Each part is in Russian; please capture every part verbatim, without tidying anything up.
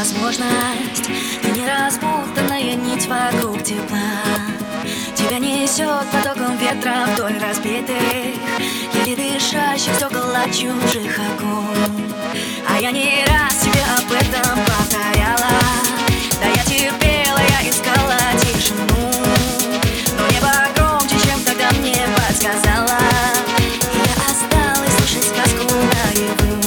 возможность. Ты не распутанная нить вокруг тепла. Тебя несет потоком ветра вдоль разбитых, еле дышащих стекол от чужих окон. А я не раз тебе об этом повторяла. Да я терпела, я искала тишину, но небо громче, чем тогда мне подсказала. И я осталась слушать сказку наяву.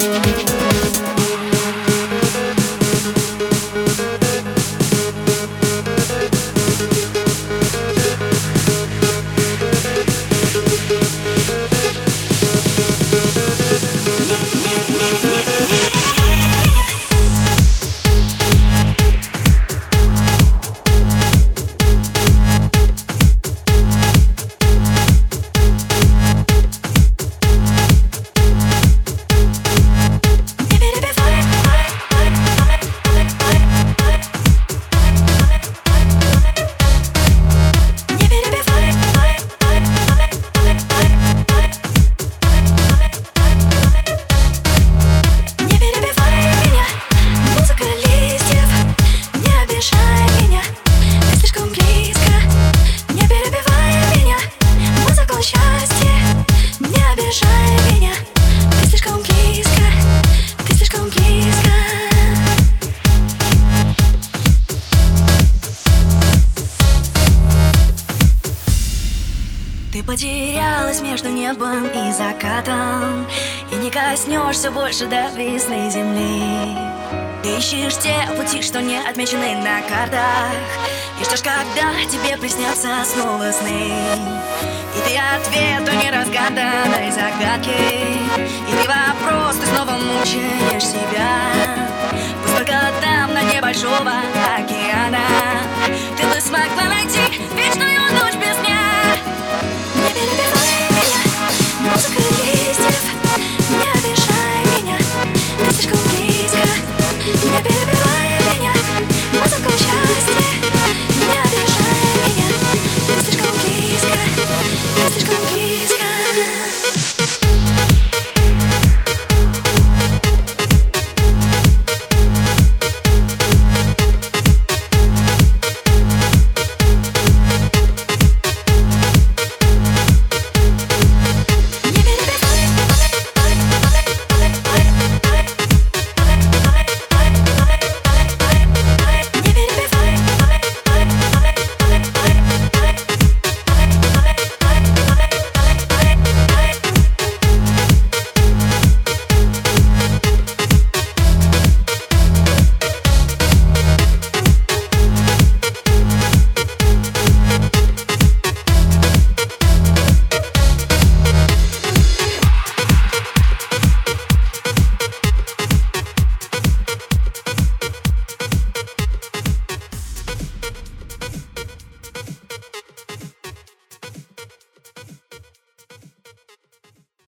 Ты потерялась между небом и закатом, и не коснешься больше до весны земли. Ты ищешь те пути, что не отмечены на картах, и ждешь, когда тебе приснятся снова сны. И ты ответ той неразгаданной загадки, и ты вопрос, ты снова мучаешь себя. Пусть только там, на дне большого океана, ты бы смогла найти вечную ночь без дня. Не перебивай меня, музыка листьев, не обижай меня, ты слишком близко. Не перебивай меня, музыка счастья, не обижай меня, ты слишком близко, ты слишком близко.